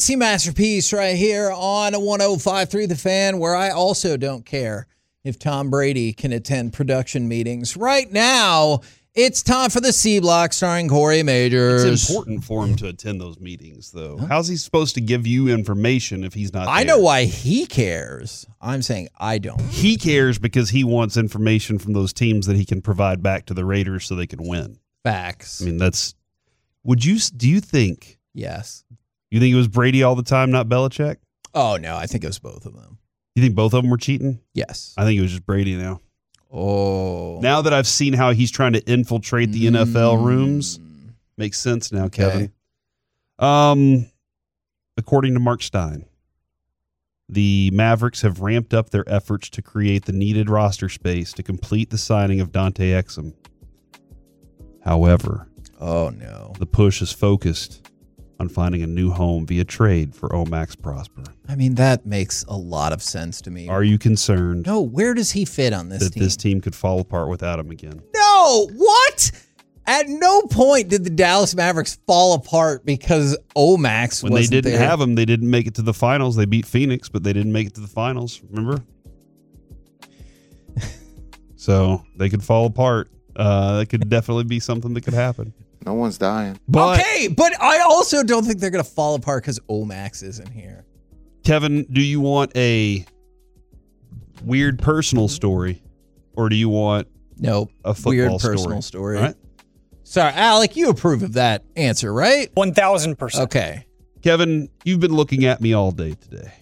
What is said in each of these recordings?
Quincy Masterpiece right here on 105.3 The Fan, where I also don't care if Tom Brady can attend production meetings. Right now, it's time for the C Block starring Corey Majors. It's important for him to attend those meetings, though. How's he supposed to give you information if he's not there? I know why he cares. I'm saying I don't. He cares because he wants information from those teams that he can provide back to the Raiders so they can win. Facts. I mean, do you think? Yes. You think it was Brady all the time, not Belichick? Oh, no, I think it was both of them. You think both of them were cheating? Yes. I think it was just Brady now. Oh. Now that I've seen how he's trying to infiltrate the NFL rooms, makes sense now, Kevin. According to Mark Stein, the Mavericks have ramped up their efforts to create the needed roster space to complete the signing of Dante Exum. However, the push is focused on finding a new home via trade for Omax Prosper. I mean, that makes a lot of sense to me. Are you concerned? No, where does he fit on this that team? This team could fall apart without him again? No, what? At no point did the Dallas Mavericks fall apart because Omax when wasn't they didn't there. have him, they didn't make it to the finals. They beat Phoenix, but they didn't make it to the finals. Remember? So they could fall apart. That could definitely be something that could happen. No one's dying. But, okay, but I also don't think they're going to fall apart because Omax isn't here. Kevin, do you want a weird personal story, or do you want a football weird personal story? All right. Sorry, Alec, you approve of that answer, right? 1,000%. Okay. Kevin, you've been looking at me all day today.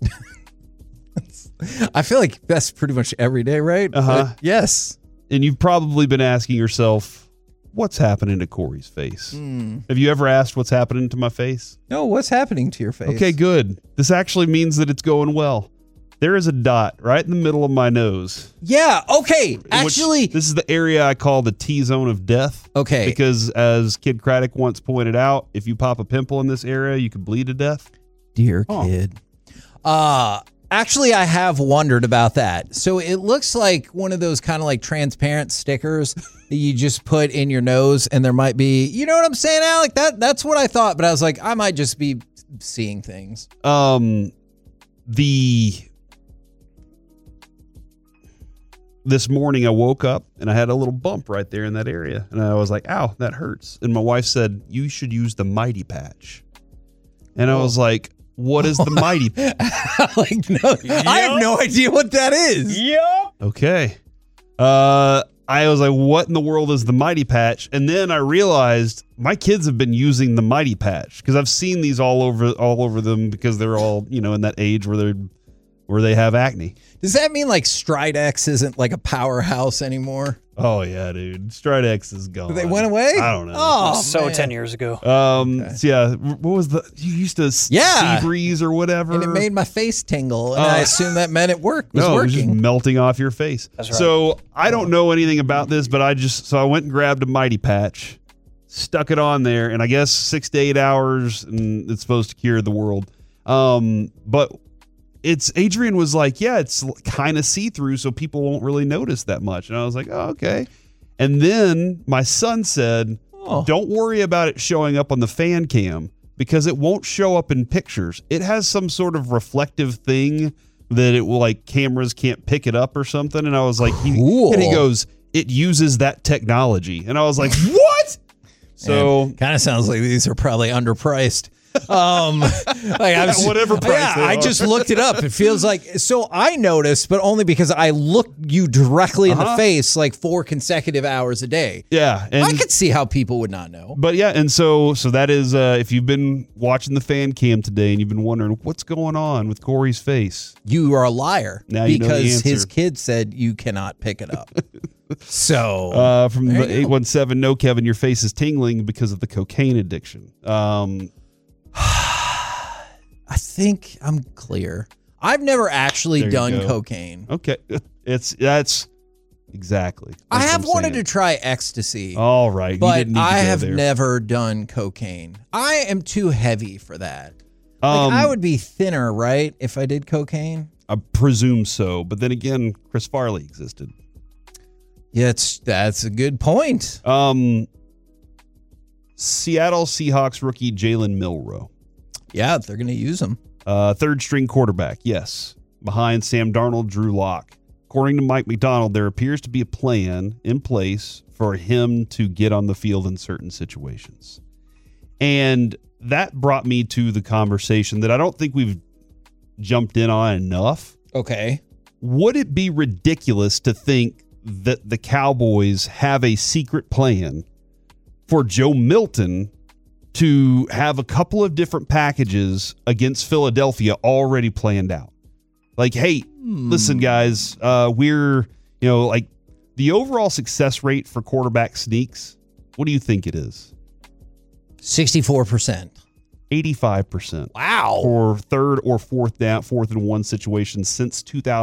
I feel like that's pretty much every day, right? But yes. And you've probably been asking yourself, what's happening to Corey's face? Have you ever asked what's happening to my face? No, what's happening to your face? Okay, good. This actually means that it's going well. There is a dot right in the middle of my nose. Yeah, okay. Actually, this is the area I call the T-zone of death. Okay. Because as Kid Craddock once pointed out, if you pop a pimple in this area, you could bleed to death. Dear kid. Actually, I have wondered about that. So it looks like one of those kind of like transparent stickers that you just put in your nose, and there might be, you know what I'm saying, Alec? That's what I thought, but I was like, I might just be seeing things. This morning I woke up and I had a little bump right there in that area, and I was like, ow, that hurts. And my wife said, you should use the Mighty Patch. And I was like, what is the Mighty Patch? I have no idea what that is. Yep. Okay. I was like, what in the world is the Mighty Patch? And then I realized my kids have been using the Mighty Patch because I've seen these all over them because they're all, in that age where they have acne. Does that mean like Stridex isn't like a powerhouse anymore? Oh yeah, dude. Stridex is gone. They went away? I don't know. Oh, so man. 10 years ago. So yeah, what was you used to Sea Breeze or whatever? And it made my face tingle, and I assumed that meant it was it was working. just melting off your face. That's right. So I don't know anything about this, but I went and grabbed a Mighty Patch, stuck it on there, and I guess 6 to 8 hours, and it's supposed to cure the world. But Adrian was like, yeah, it's kind of see-through, so people won't really notice that much. And I was like, oh, okay. And then my son said, don't worry about it showing up on the fan cam because it won't show up in pictures. It has some sort of reflective thing that it will, like, cameras can't pick it up or something. And I was like, cool. And he goes, it uses that technology. And I was like, what? So kind of sounds like these are probably underpriced. Whatever price they I are. just looked it up. It feels like, so I noticed, but only because I looked you directly in the face like 4 consecutive hours a day. Yeah. And I could see how people would not know. But yeah, and so that is, if you've been watching the fan cam today and you've been wondering what's going on with Corey's face, You are a liar Now you know the because answer. his kid said you cannot pick it up. So from the 817, no, Kevin, your face is tingling because of the cocaine addiction. I think I'm clear. I've never actually There you done go. cocaine. Okay, that's exactly. I That's have what I'm wanted to saying. try ecstasy. All right, you but didn't need to I go have there. never done cocaine. I am too heavy for that. Um, I would be thinner, right, if I did cocaine? I presume so, but then again, Chris Farley existed. Yeah, that's a good point. Seattle Seahawks rookie Jalen Milroe. Yeah, they're going to use him. Third string quarterback, yes. Behind Sam Darnold, Drew Lock. According to Mike McDonald, there appears to be a plan in place for him to get on the field in certain situations. And that brought me to the conversation that I don't think we've jumped in on enough. Okay. Would it be ridiculous to think that the Cowboys have a secret plan for Joe Milton to have a couple of different packages against Philadelphia already planned out? Like, hey, listen, guys, we're, like the overall success rate for quarterback sneaks, what do you think it is? 64%. 85%. Wow. For third or fourth and one situations since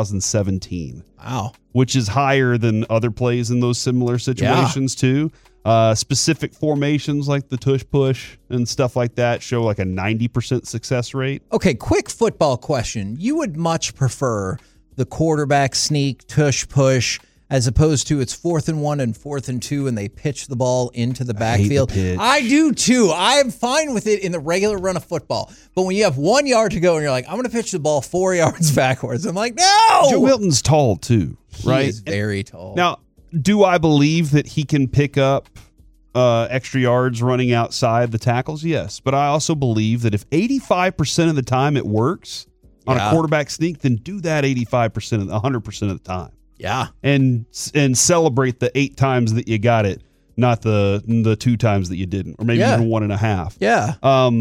2017. Wow. Which is higher than other plays in those similar situations too. Specific formations like the tush push and stuff like that show like a 90% success rate. Okay, quick football question. You would much prefer the quarterback sneak, tush push, as opposed to it's 4th and 1 and 4th and 2 and they pitch the ball into the backfield. I do too. I am fine with it in the regular run of football. But when you have 1 yard to go and you're like, I'm going to pitch the ball 4 yards backwards, I'm like, no! Joe Milton's tall too, right? He is very tall. Now, do I believe that he can pick up extra yards running outside the tackles? Yes. But I also believe that if 85% of the time it works on a quarterback sneak, then do that 100% of the time. Yeah. And celebrate the 8 times that you got it, not the 2 times that you didn't, or maybe even 1.5. Yeah.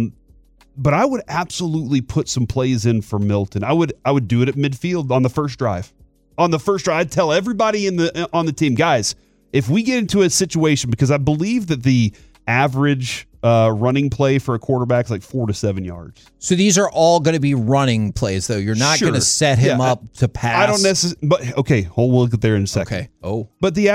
But I would absolutely put some plays in for Milton. I would do it at midfield on the first drive. On the first drive, I'd tell everybody on the team, guys, if we get into a situation, because I believe that the average running play for a quarterback is like 4 to 7 yards. So these are all going to be running plays, though. You're not going to set him up to pass. I don't necessarily. But okay, we'll get there in a second. Okay. Oh. But the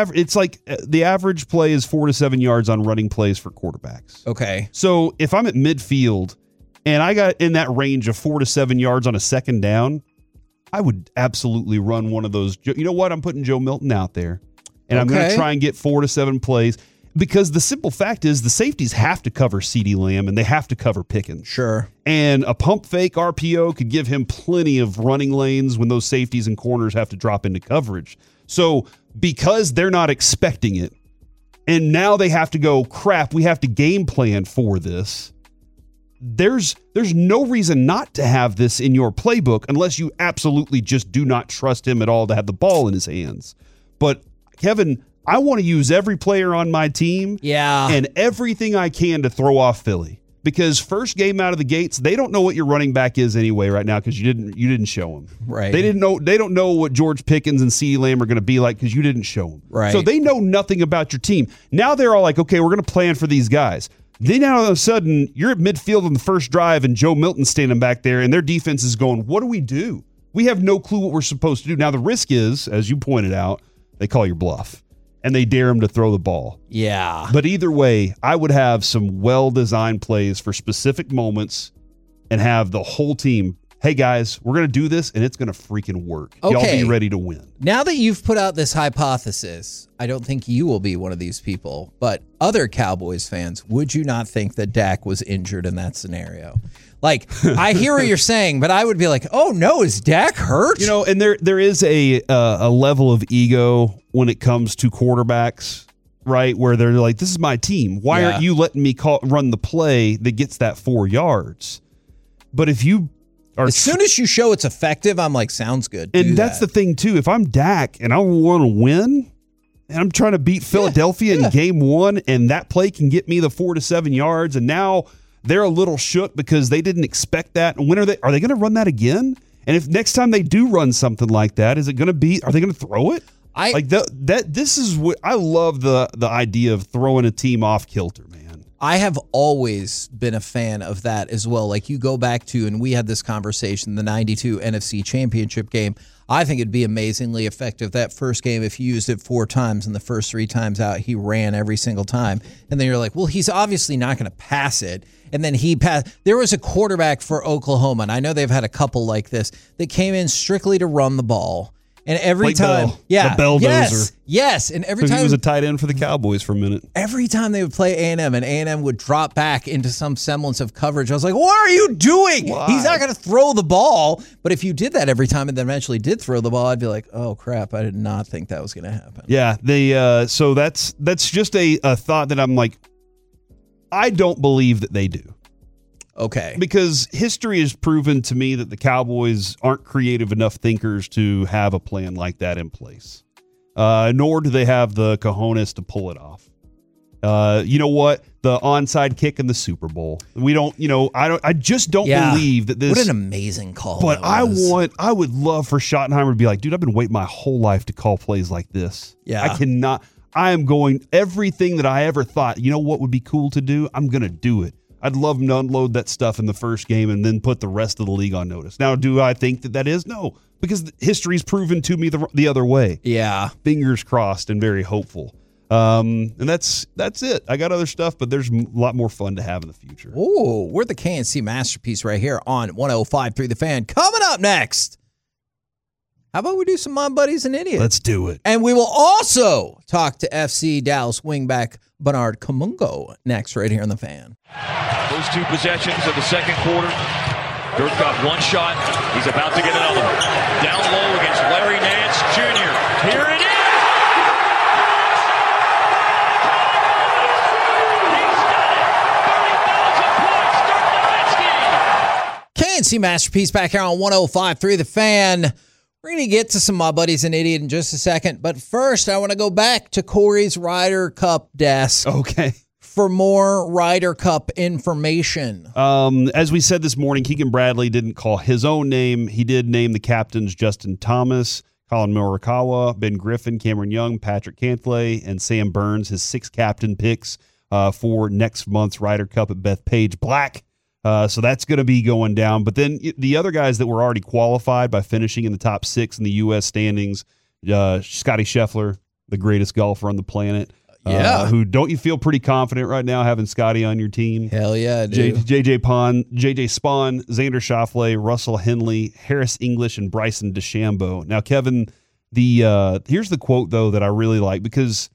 average play is 4 to 7 yards on running plays for quarterbacks. Okay. So if I'm at midfield and I got in that range of 4 to 7 yards on a second down, I would absolutely run one of those. You know what? I'm putting Joe Milton out there, and I'm going to try and get 4 to 7 plays. Because the simple fact is the safeties have to cover CeeDee Lamb and they have to cover Pickens. Sure. And a pump fake RPO could give him plenty of running lanes when those safeties and corners have to drop into coverage. So because they're not expecting it, and now they have to go, crap, we have to game plan for this. There's no reason not to have this in your playbook unless you absolutely just do not trust him at all to have the ball in his hands. But Kevin, I want to use every player on my team and everything I can to throw off Philly. Because first game out of the gates, they don't know what your running back is anyway right now because you didn't show them. Right. They don't know what George Pickens and CeeDee Lamb are going to be like because you didn't show them. Right. So they know nothing about your team. Now they're all like, okay, we're going to plan for these guys. Then all of a sudden, you're at midfield on the first drive and Joe Milton's standing back there and their defense is going, what do? We have no clue what we're supposed to do. Now the risk is, as you pointed out, they call your bluff. And they dare him to throw the ball. Yeah. But either way, I would have some well-designed plays for specific moments and have the whole team, hey, guys, we're going to do this, and it's going to freaking work. Okay. Y'all be ready to win. Now that you've put out this hypothesis, I don't think you will be one of these people, but other Cowboys fans, would you not think that Dak was injured in that scenario? Like, I hear what you're saying, but I would be like, oh, no, is Dak hurt? And there is a level of ego when it comes to quarterbacks, right, where they're like, this is my team. Why aren't you letting me run the play that gets that 4 yards? But if you are... As soon as you show it's effective, I'm like, sounds good. And that's the thing, too. If I'm Dak and I want to win... And I'm trying to beat Philadelphia in game 1, and that play can get me the 4 to 7 yards. And now they're a little shook because they didn't expect that. And when are they going to run that again? And if next time they do run something like that, are they going to throw it? This is what I love the idea of throwing a team off kilter, man. I have always been a fan of that as well. Like you go back to, and we had this conversation, the 92 NFC Championship game. I think it'd be amazingly effective that first game if you used it 4 times and the first 3 times out he ran every single time. And then you're like, well, he's obviously not going to pass it. And then he passed. There was a quarterback for Oklahoma, and I know they've had a couple like this, that came in strictly to run the ball. And every Blake time, Bell, the Belldozer. yes, and every He time was a tight end for the Cowboys for a minute. every time they would play A&M and A&M would drop back into some semblance of coverage, I was like, what are you doing? Why? He's not going to throw the ball. But if you did that every time and then eventually did throw the ball, I'd be like, oh, crap, I did not think that was going to happen. Yeah, so that's just a thought that I'm like, I don't believe that they do. Okay. Because history has proven to me that the Cowboys aren't creative enough thinkers to have a plan like that in place. Nor do they have the cojones to pull it off. You know what? The onside kick in the Super Bowl. We don't, I just don't believe that this. What an amazing call. But I would love for Schottenheimer to be like, dude, I've been waiting my whole life to call plays like this. Yeah. I am going, everything that I ever thought, you know what would be cool to do? I'm going to do it. I'd love him to unload that stuff in the first game and then put the rest of the league on notice. Now, do I think that is? No, because history's proven to me the other way. Yeah. Fingers crossed and very hopeful. And that's it. I got other stuff, but there's a lot more fun to have in the future. Oh, we're the KNC Masterpiece right here on 105.3 The Fan. Coming up next, how about we do some My Buddies and Idiots? Let's do it. And we will also talk to FC Dallas wingback Bernard Kamungo next right here on The Fan. Those two possessions of the second quarter. Dirk got one shot. He's about to get another one. Down low against Larry Nance Jr. Here it is! KNC Masterpiece back here on 105.3 The Fan. We're going to get to some My Buddies and Idiot in just a second. But first, I want to go back to Corey's Ryder Cup desk. Okay. For more Ryder Cup information. As we said this morning, Keegan Bradley didn't call his own name. He did name the captains Justin Thomas, Colin Morikawa, Ben Griffin, Cameron Young, Patrick Cantlay, and Sam Burns, his 6 captain picks for next month's Ryder Cup at Bethpage Black. So that's going to be going down. But then the other guys that were already qualified by finishing in the top 6 in the U.S. standings, Scotty Scheffler, the greatest golfer on the planet. Who don't you feel pretty confident right now having Scotty on your team? Hell yeah, dude. JJ Spawn, Xander Schauffele, Russell Henley, Harris English, and Bryson DeChambeau. Now, Kevin, here's the quote, though, that I really like, because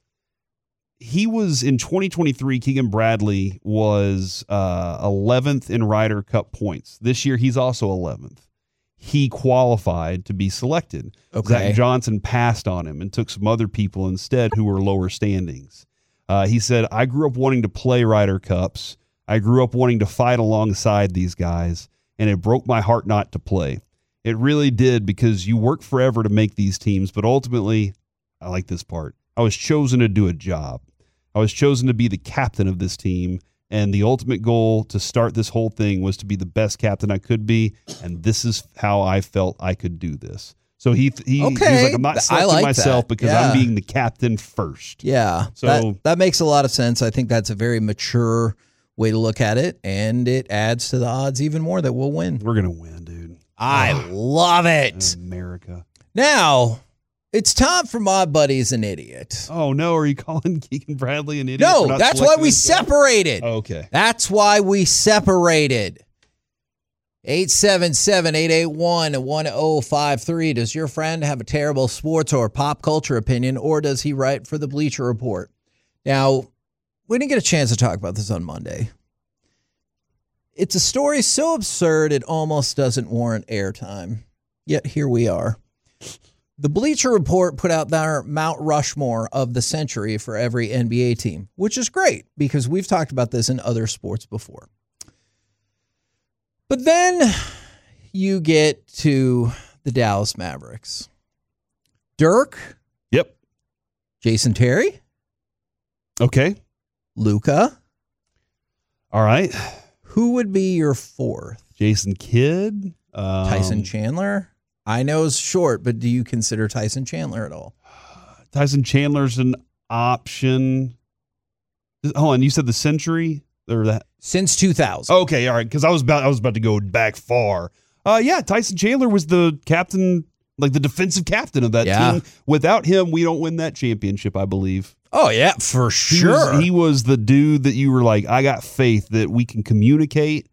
he was in 2023, Keegan Bradley was 11th in Ryder Cup points. This year, he's also 11th. He qualified to be selected. Okay. Zach Johnson passed on him and took some other people instead who were lower standings. He said, I grew up wanting to play Ryder Cups. I grew up wanting to fight alongside these guys, and it broke my heart not to play. It really did, because you work forever to make these teams, but ultimately, I like this part, I was chosen to do a job. I was chosen to be the captain of this team, and the ultimate goal to start this whole thing was to be the best captain I could be, and this is how I felt I could do this. So he was like, I'm not selecting myself because I'm being the captain first. Yeah, so that makes a lot of sense. I think that's a very mature way to look at it, and it adds to the odds even more that we'll win. We're going to win, dude. I love it. America. Now, it's time for My Buddy's an Idiot. Oh, no. Are you calling Keegan Bradley an idiot? No, that's why we separated. Oh, okay. That's why we separated. 877-881-1053. Does your friend have a terrible sports or pop culture opinion, or does he write for the Bleacher Report? Now, we didn't get a chance to talk about this on Monday. It's a story so absurd it almost doesn't warrant airtime. Yet here we are. The Bleacher Report put out their Mount Rushmore of the century for every NBA team, which is great because we've talked about this in other sports before. But then you get to the Dallas Mavericks. Dirk. Yep. Jason Terry. Okay. Luka. All right. Who would be your fourth? Jason Kidd. Tyson Chandler. I know it's short, but do you consider Tyson Chandler at all? Tyson Chandler's an option. Hold on, you said the century or that since 2000. Okay, all right, because I was about to go back far. Yeah, Tyson Chandler was the captain, like the defensive captain of that team. Without him, we don't win that championship, I believe. Oh yeah, for sure. He was the dude that you were like, I got faith that we can communicate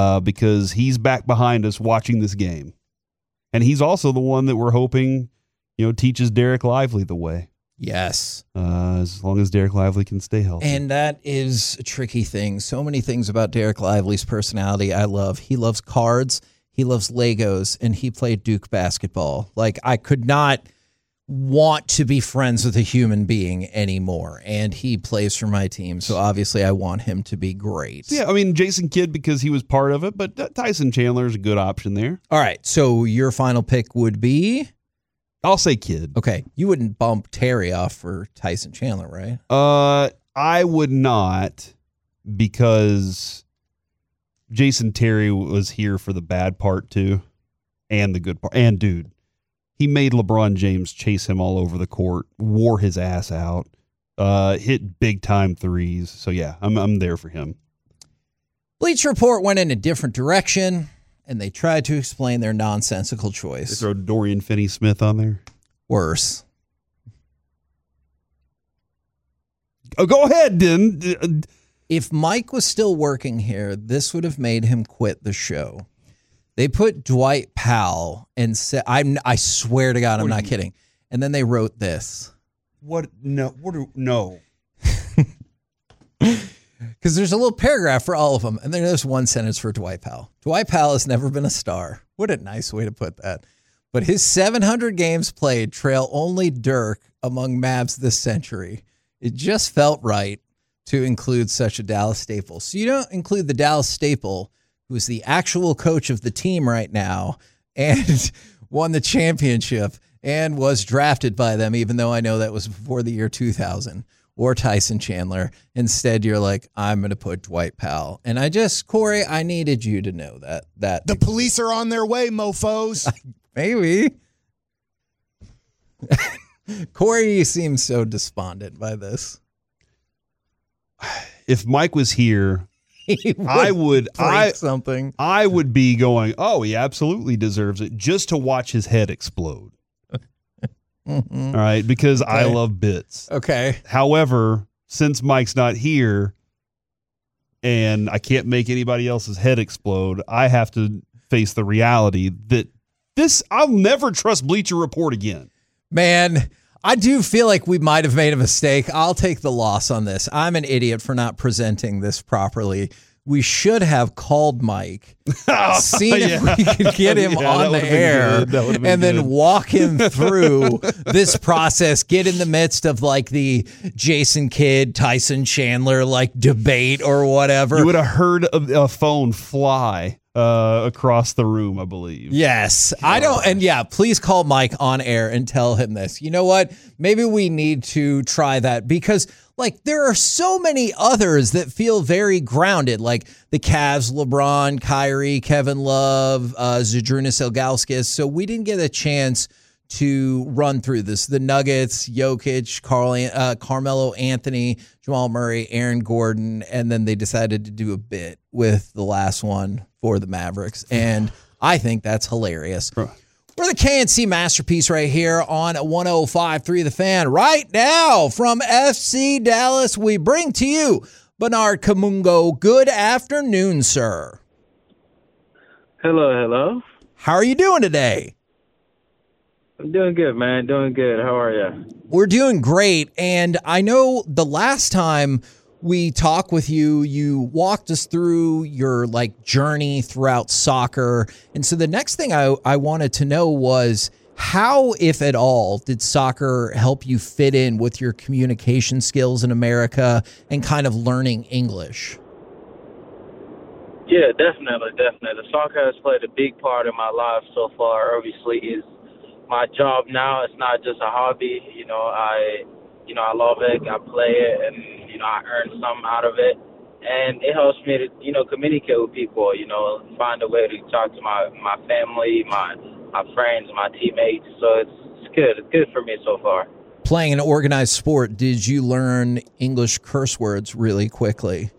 because he's back behind us watching this game. And he's also the one that we're hoping, teaches Derek Lively the way. Yes. As long as Derek Lively can stay healthy. And that is a tricky thing. So many things about Derek Lively's personality I love. He loves cards, he loves Legos, and he played Duke basketball. Like, I could not want to be friends with a human being anymore. And he plays for my team, so obviously I want him to be great. Yeah, I mean, Jason Kidd because he was part of it, but Tyson Chandler is a good option there. All right, so your final pick would be? I'll say Kidd. Okay, you wouldn't bump Terry off for Tyson Chandler, right? I would not, because Jason Terry was here for the bad part too, and the good part. And dude, he made LeBron James chase him all over the court, wore his ass out, hit big time threes. So yeah, I'm there for him. Bleacher Report went in a different direction, and they tried to explain their nonsensical choice. They throw Dorian Finney-Smith on there. Worse. Oh, go ahead, then. If Mike was still working here, this would have made him quit the show. They put Dwight Powell and said, I swear to God, I'm not kidding. And then they wrote this. What? No. No. Because there's a little paragraph for all of them, and then there's one sentence for Dwight Powell. Dwight Powell has never been a star. What a nice way to put that. But his 700 games played trail only Dirk among Mavs this century. It just felt right to include such a Dallas staple. So you don't include the Dallas staple, who is the actual coach of the team right now and won the championship and was drafted by them, even though I know that was before the year 2000. Or Tyson Chandler. Instead, you're like, I'm going to put Dwight Powell. And Corey, I needed you to know that. The police are on their way, mofos. Maybe. Corey, you seem so despondent by this. If Mike was here, I would be going, oh, he absolutely deserves it, just to watch his head explode. Mm-hmm. All right, because okay. I love bits. Okay. However, since Mike's not here and I can't make anybody else's head explode, I have to face the reality that I'll never trust Bleacher Report again. Man, I do feel like we might have made a mistake. I'll take the loss on this. I'm an idiot for not presenting this properly. We should have called Mike, seen if we could get him on the air, and then walk him through this process, get in the midst of like the Jason Kidd, Tyson Chandler like debate or whatever. You would have heard a phone fly across the room, I believe. Yes. I don't. And yeah, please call Mike on air and tell him this. You know what? Maybe we need to try that because like there are so many others that feel very grounded, like the Cavs, LeBron, Kyrie, Kevin Love, Zydrunas Ilgauskas. So we didn't get a chance to run through this. The Nuggets, Jokic, Carmelo Anthony, Jamal Murray, Aaron Gordon, and then they decided to do a bit with the last one for the Mavericks. And I think that's hilarious. We're the KNC Masterpiece right here on 105.3 The Fan. Right now from FC Dallas, we bring to you Bernard Kamungo. Good afternoon, sir. Hello. How are you doing today? I'm doing good, man. Doing good. How are you? We're doing great. And I know the last time we talked with you, you walked us through your like journey throughout soccer. And so the next thing I wanted to know was how, if at all, did soccer help you fit in with your communication skills in America and kind of learning English? Yeah, definitely. Soccer has played a big part in my life so far. Obviously, is my job now. It's not just a hobby. I love it. I play it, and I earn something out of it, and it helps me to communicate with people. Find a way to talk to my family, my friends, my teammates. So it's good. It's good for me so far. Playing an organized sport, did you learn English curse words really quickly?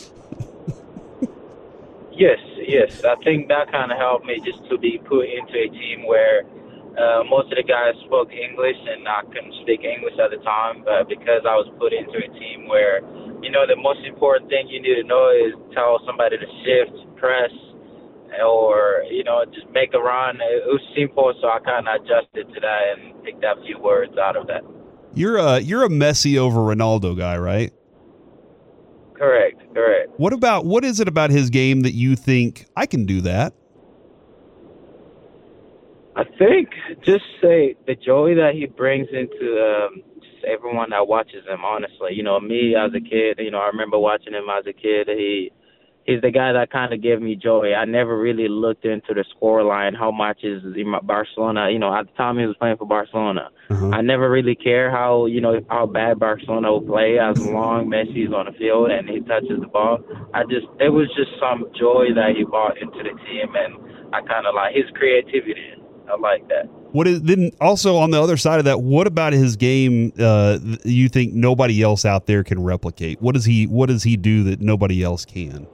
Yes. I think that kind of helped me just to be put into a team where most of the guys spoke English and I couldn't speak English at the time, but because I was put into a team where, the most important thing you need to know is tell somebody to shift, press, or, just make a run. It was simple, so I kind of adjusted to that and picked up a few words out of that. You're a Messi over Ronaldo guy, right? Correct. What is it about his game that you think I can do that? I think just say the joy that he brings into just everyone that watches him, honestly. Me as a kid, I remember watching him as a kid. He's the guy that kind of gave me joy. I never really looked into the scoreline, how much is in Barcelona. At the time he was playing for Barcelona. I never really care how bad Barcelona will play as long Messi's on the field and he touches the ball. There was just some joy that he brought into the team, and I kind of like his creativity. I like that. Then also on the other side of that, what about his game you think nobody else out there can replicate? What does he do that nobody else can?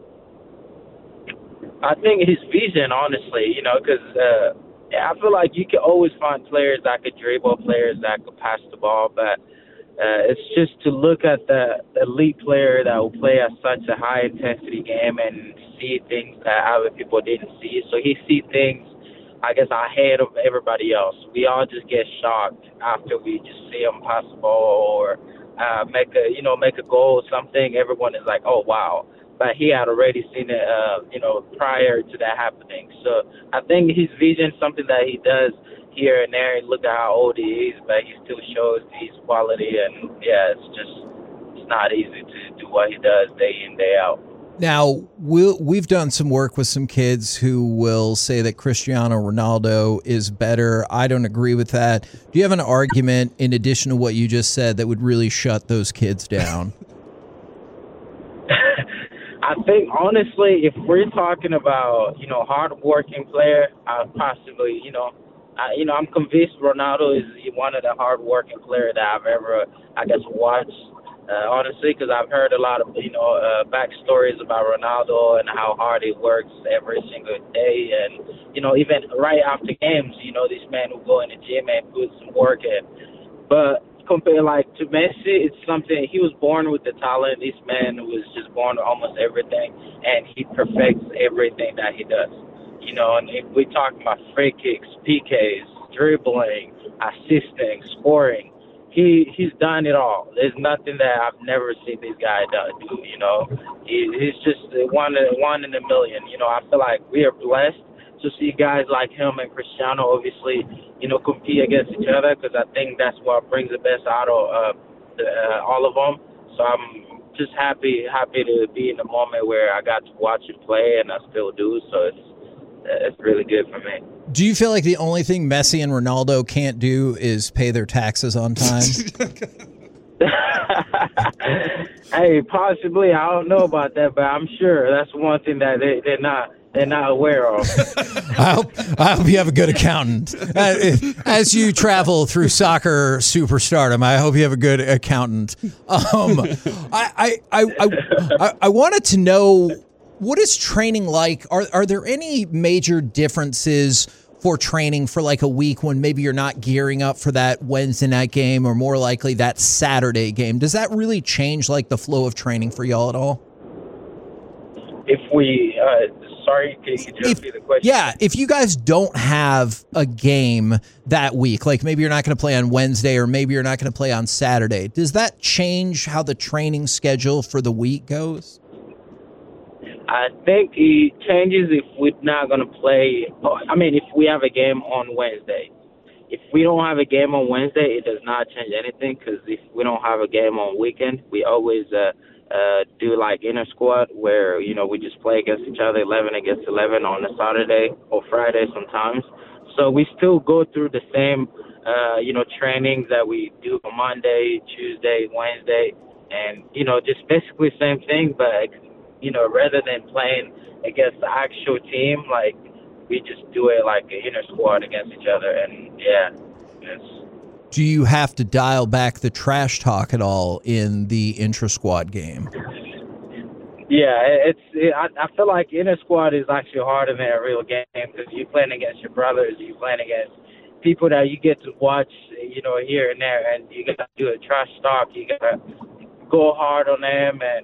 I think his vision, honestly, because I feel like you can always find players that could dribble, players that could pass the ball, but it's just to look at the elite player that will play at such a high-intensity game and see things that other people didn't see. So he sees things, I guess, ahead of everybody else. We all just get shocked after we just see him pass the ball or make a goal or something. Everyone is like, oh, wow. But he had already seen it, prior to that happening. So I think his vision, something that he does here and there, and look at how old he is, but he still shows his quality. And, yeah, it's not easy to do what he does day in, day out. Now, we've done some work with some kids who will say that Cristiano Ronaldo is better. I don't agree with that. Do you have an argument, in addition to what you just said, that would really shut those kids down? I think, honestly, if we're talking about, hard-working player, possibly, I'm convinced Ronaldo is one of the hard-working players that I've ever, watched. Honestly, because I've heard a lot of, backstories about Ronaldo and how hard he works every single day. And, even right after games, this man will go in the gym and put some work in. But compared to Messi, it's something, he was born with the talent. This man was just born with almost everything, and he perfects everything that he does. And if we talk about free kicks, PKs, dribbling, assisting, scoring, he's done it all. There's nothing that I've never seen this guy do. He's just one in a million. I feel like we are blessed to see guys like him and Cristiano, obviously, compete against each other, because I think that's what brings the best out of all of them. So I'm just happy to be in the moment where I got to watch him play, and I still do. So it's really good for me. Do you feel like the only thing Messi and Ronaldo can't do is pay their taxes on time? Hey, possibly. I don't know about that, but I'm sure that's one thing that they're not aware of. I hope you have a good accountant. As you travel through soccer superstardom, I hope you have a good accountant. I wanted to know, what is training like? Are there any major differences for training for like a week when maybe you're not gearing up for that Wednesday night game, or more likely that Saturday game? Does that really change like the flow of training for y'all at all? If we, sorry, can you just repeat the question? Yeah, if you guys don't have a game that week, like maybe you're not going to play on Wednesday, or maybe you're not going to play on Saturday, does that change how the training schedule for the week goes? I think it changes if we're not going to play. If we have a game on Wednesday. If we don't have a game on Wednesday, it does not change anything, because if we don't have a game on weekend, we always do like inner squad where, we just play against each other, 11 against 11 on a Saturday or Friday sometimes. So we still go through the same, trainings that we do on Monday, Tuesday, Wednesday, and, just basically the same thing, but rather than playing against the actual team, like, we just do it like an inner squad against each other. And, yeah, Do you have to dial back the trash talk at all in the intra-squad game? Yeah, I feel like inner squad is actually harder than a real game, because you're playing against your brothers, you're playing against people that you get to watch, here and there, and you got to do a trash talk. You got to go hard on them, and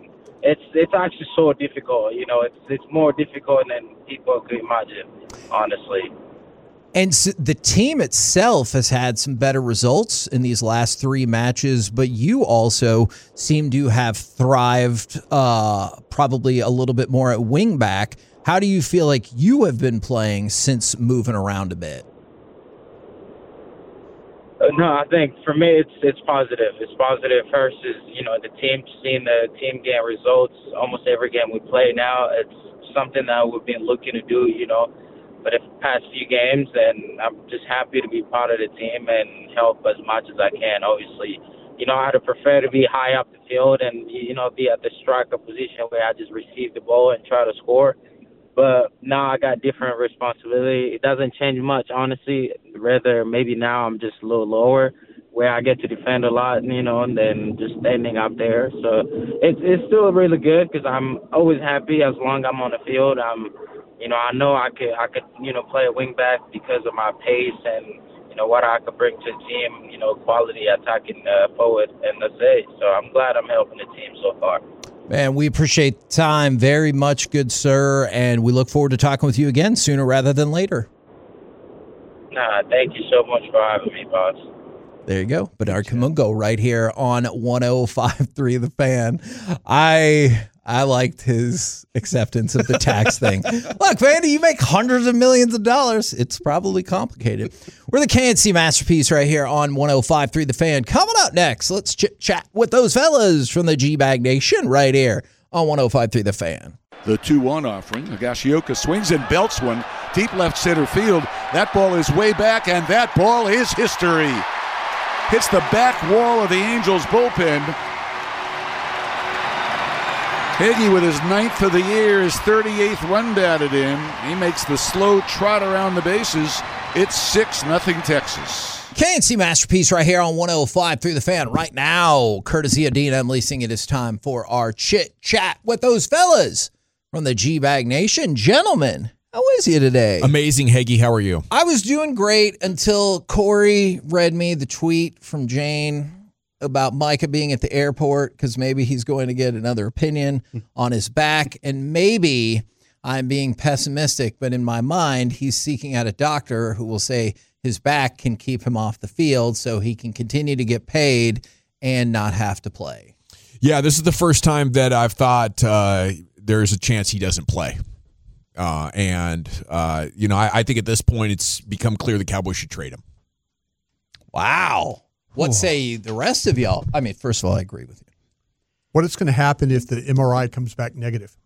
it's actually so difficult. You know, it's more difficult than people could imagine, honestly. And the team itself has had some better results in these last 3 matches, but you also seem to have thrived probably a little bit more at wingback. How do you feel like you have been playing since moving around a bit? No, I think for me it's positive. It's positive versus, you know, the team, seeing the team get results almost every game we play now. It's something that we've been looking to do, you know. But the past few games, and I'm just happy to be part of the team and help as much as I can. Obviously, you know, I'd prefer to be high up the field and, you know, be at the striker position where I just receive the ball and try to score. But now I got different responsibility. It doesn't change much, honestly. Rather, maybe now I'm just a little lower where I get to defend a lot, you know, and then just standing up there. So it's still really good because I'm always happy as long as I'm on the field. You know, I know I could, you know, play a wing back because of my pace and, you know, what I could bring to the team, you know, quality attacking forward, and that's it. So I'm glad I'm helping the team so far. Man, we appreciate the time very much, good sir, and we look forward to talking with you again sooner rather than later. Thank you so much for having me, boss. There you go. Bernard Kamungo right here on 105.3 The Fan. I liked his acceptance of the tax thing. Look, Vandy, you make hundreds of millions of dollars. It's probably complicated. We're the KNC Masterpiece right here on 105.3 The Fan. Coming up next, let's chat with those fellas from the G-Bag Nation right here on 105.3 The Fan. The 2-1 offering. Higashioka swings and belts one deep left center field. That ball is way back, and that ball is history. Hits the back wall of the Angels bullpen. Higgy with his 9th of the year, his 38th run batted in. He makes the slow trot around the bases. It's 6-0 Texas. KNC Masterpiece right here on 105.3 The Fan right now. Courtesy of Dean M. Leasing, it is time for our chit chat with those fellas from the G-Bag Nation. Gentlemen, how is you today? Amazing, Heggie. How are you? I was doing great until Corey read me the tweet from Jane about Micah being at the airport because maybe he's going to get another opinion on his back. And maybe I'm being pessimistic, but in my mind, he's seeking out a doctor who will say his back can keep him off the field so he can continue to get paid and not have to play. Yeah, this is the first time that I've thought there's a chance he doesn't play. You know, I think at this point it's become clear the Cowboys should trade him. Wow. What say the rest of y'all? I mean, first of all, I agree with you. What is going to happen if the MRI comes back negative?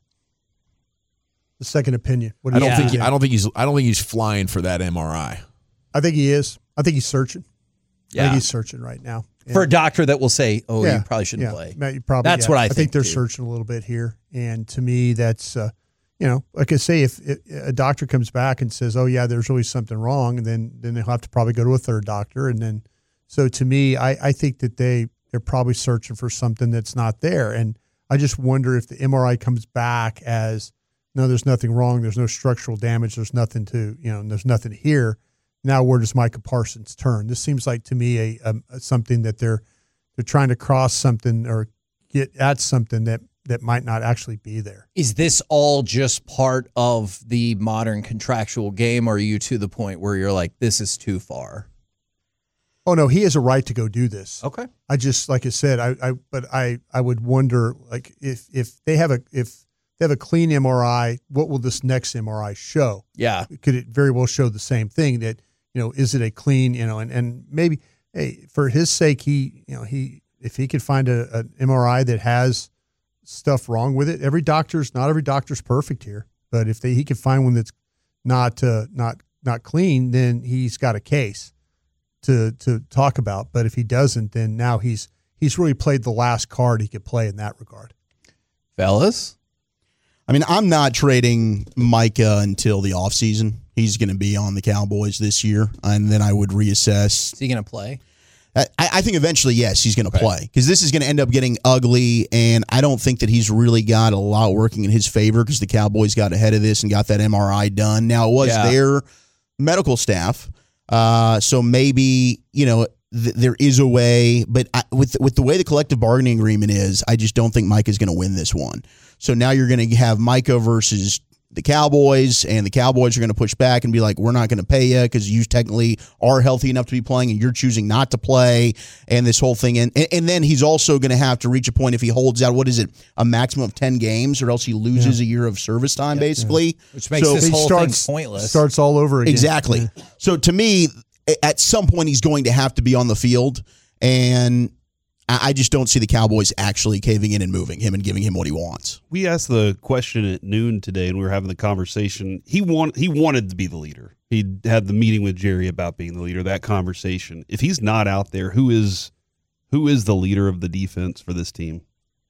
The second opinion. What do you think? I don't think he's flying for that MRI. I think he is. I think he's searching. Yeah. I think he's searching right now. For a doctor that will say, you probably shouldn't play. That's what I think. I think they're searching a little bit here. And to me, that's, you know, like I say, if a doctor comes back and says, oh, yeah, there's really something wrong, and then they'll have to probably go to a third doctor. And then, so to me, I think that they're probably searching for something that's not there. And I just wonder if the MRI comes back as, no, there's nothing wrong. There's no structural damage. There's nothing to, you know, there's nothing here. Now, where does Micah Parsons turn? This seems like to me a something that they're trying to cross something or get at something that might not actually be there. Is this all just part of the modern contractual game, or are you to the point where you're like, this is too far? Oh no, he has a right to go do this. Okay. I just, like I said, I would wonder, like, if they have a clean MRI, what will this next MRI show? Yeah. Could it very well show the same thing that, you know, is it a clean, you know, and maybe, hey, for his sake, if he could find an MRI that has stuff wrong with it, not every doctor's perfect here, but if he could find one that's not clean, then he's got a case to talk about. But if he doesn't, then now he's really played the last card he could play in that regard. Fellas? I mean, I'm not trading Micah until the offseason. He's going to be on the Cowboys this year, and then I would reassess. Is he going to play? I think eventually, yes, he's going to play because this is going to end up getting ugly, and I don't think that he's really got a lot working in his favor because the Cowboys got ahead of this and got that MRI done. Now, it was their medical staff, so maybe, you know, there is a way, but with the way the collective bargaining agreement is, I just don't think Micah's going to win this one. So now you're going to have Micah versus the Cowboys, and the Cowboys are going to push back and be like, we're not going to pay you because you technically are healthy enough to be playing and you're choosing not to play, and this whole thing. And then he's also going to have to reach a point if he holds out, what is it, a maximum of 10 games, or else he loses a year of service time, basically. Which makes this whole thing pointless. Starts all over again. Exactly. Yeah. So to me, at some point he's going to have to be on the field, and I just don't see the Cowboys actually caving in and moving him and giving him what he wants. We asked the question at noon today, and we were having the conversation. He wanted to be the leader. He had the meeting with Jerry about being the leader, that conversation. If he's not out there, who is the leader of the defense for this team?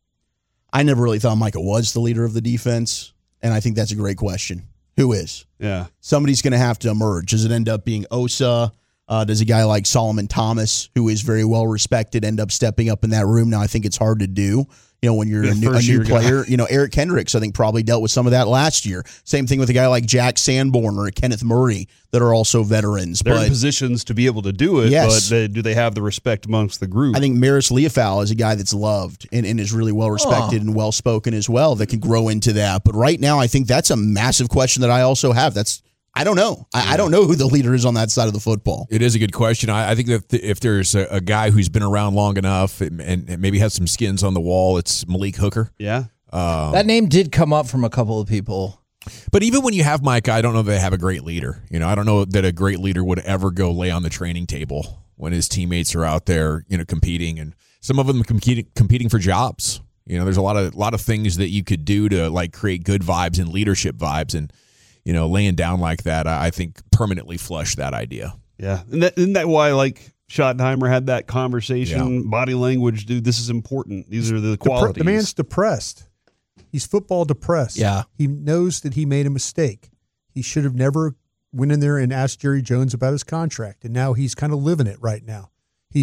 I never really thought Micah was the leader of the defense, and I think that's a great question. Who is? Yeah. Somebody's going to have to emerge. Does it end up being Osa? Does a guy like Solomon Thomas, who is very well respected, end up stepping up in that room? Now, I think it's hard to do. When you're a new player. Eric Kendricks, I think, probably dealt with some of that last year. Same thing with a guy like Jack Sanborn or Kenneth Murray that are also veterans. They're in positions to be able to do it, yes. But do they have the respect amongst the group? I think Maris Leofau is a guy that's loved and is really well respected and well spoken as well that can grow into that. But right now, I think that's a massive question that I also have. I don't know. I don't know who the leader is on that side of the football. It is a good question. I think that if there's a guy who's been around long enough and maybe has some skins on the wall, it's Malik Hooker. Yeah. That name did come up from a couple of people. But even when you have Micah, I don't know if they have a great leader. I don't know that a great leader would ever go lay on the training table when his teammates are out there, competing, and some of them competing for jobs. There's a lot of things that you could do to create good vibes and leadership vibes, and laying down like that, I think permanently flush that idea. Yeah. And isn't that why, Schottenheimer had that conversation? Yeah. Body language, dude, this is important. These are the qualities. The man's depressed. He's football depressed. Yeah. He knows that he made a mistake. He should have never went in there and asked Jerry Jones about his contract, and now he's kind of living it right now.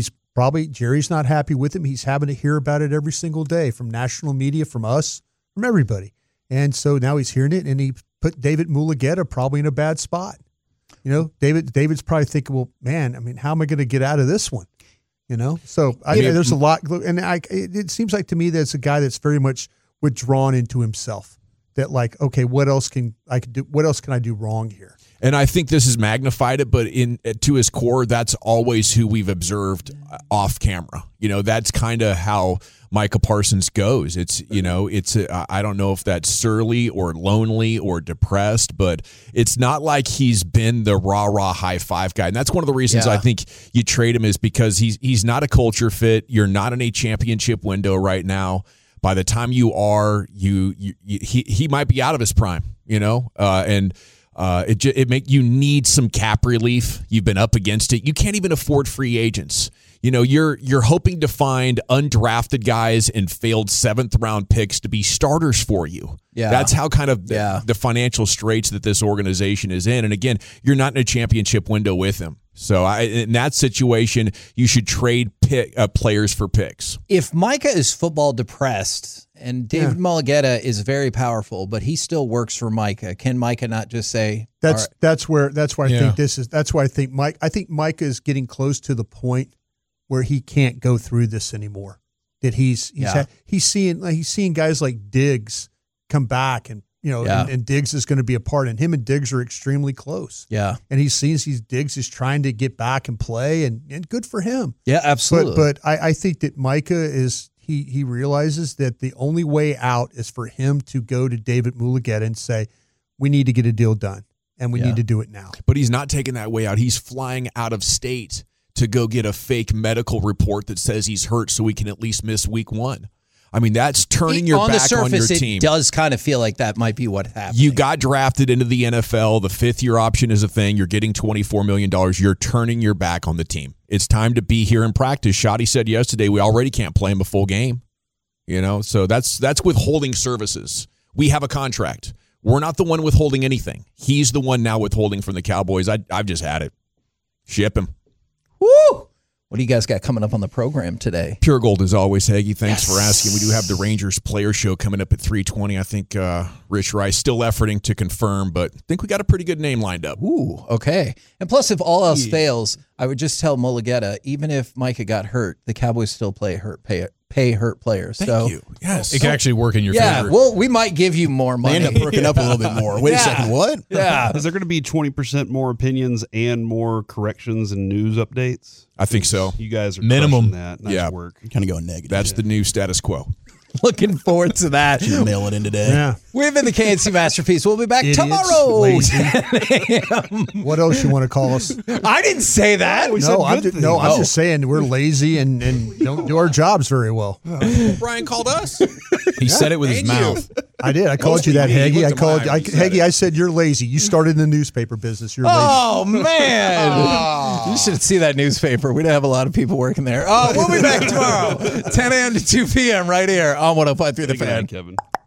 Jerry's not happy with him. He's having to hear about it every single day from national media, from us, from everybody. And so now he's hearing it, and he put David Mulugheta probably in a bad spot. David's probably thinking, well, man, how am I going to get out of this one? So there's a lot, and it seems like to me that it's a guy that's very much withdrawn into himself. That okay, what else can I do? What else can I do wrong here? And I think this has magnified it, but to his core, that's always who we've observed off camera. That's kind of how Micah Parsons goes. I don't know if that's surly or lonely or depressed, but it's not like he's been the rah-rah high-five guy. And that's one of the reasons I think you trade him, is because he's not a culture fit. You're not in a championship window right now. By the time you are, he might be out of his prime, you need some cap relief. You've been up against it. You can't even afford free agents. You're hoping to find undrafted guys and failed 7th round picks to be starters for you. Yeah. That's how kind of the financial straits that this organization is in. And again, you're not in a championship window with him. So in that situation, you should trade players for picks. If Micah is football depressed, and David Mulugheta is very powerful, but he still works for Micah, can Micah not just say that's why I think Micah is getting close to the point where he can't go through this anymore. That he's seeing guys like Diggs come back, and and Diggs is going to be a part, and him and Diggs are extremely close. Yeah. And he sees Diggs is trying to get back and play, and good for him. Yeah, absolutely. But I think that Micah is he realizes that the only way out is for him to go to David Mulugheta and say, we need to get a deal done, and we need to do it now. But he's not taking that way out. He's flying out of state to go get a fake medical report that says he's hurt so he can at least miss week 1. That's turning your back on your team. It does kind of feel like that might be what happened. You got drafted into the NFL. The 5th-year option is a thing. You're getting $24 million. You're turning your back on the team. It's time to be here in practice. Shotty said yesterday we already can't play him a full game. So that's withholding services. We have a contract. We're not the one withholding anything. He's the one now withholding from the Cowboys. I've just had it. Ship him. Woo! What do you guys got coming up on the program today? Pure Gold as always, Hagee. Thanks for asking. We do have the Rangers player show coming up at 3:20. I think Rich Rice still efforting to confirm, but I think we got a pretty good name lined up. Ooh, okay. And plus, if all else fails, I would just tell Mulugeta, even if Micah got hurt, the Cowboys still pay hurt players. Thank you. Yes. It can actually work in your Yeah, favor. well, we might give you more They money. end up perking up a little bit more. Wait a second, what? Yeah. Is there going to be 20% more opinions and more corrections and news updates? I think so. You guys are Minimum. crushing that. Nice Yeah. work. Kind of going negative. That's the new status quo. Looking forward to that. Mail it in today. Yeah. We've been the KNC Masterpiece. We'll be back Idiots, tomorrow. lazy. What else you want to call us? I didn't say that. I'm just saying we're lazy and don't do our jobs very well. Brian called us. He said it with his mouth. I did. I called you that, Mostly me. He Hagee. I looked at called mine when he said Hagee. it. I said you're lazy. You started in the newspaper business. You're lazy. Oh, man. You should see that newspaper. We'd have a lot of people working there. We'll be back tomorrow, 10 a.m. to 2 p.m. right here on 105.3 The Good night, Fan. Kevin.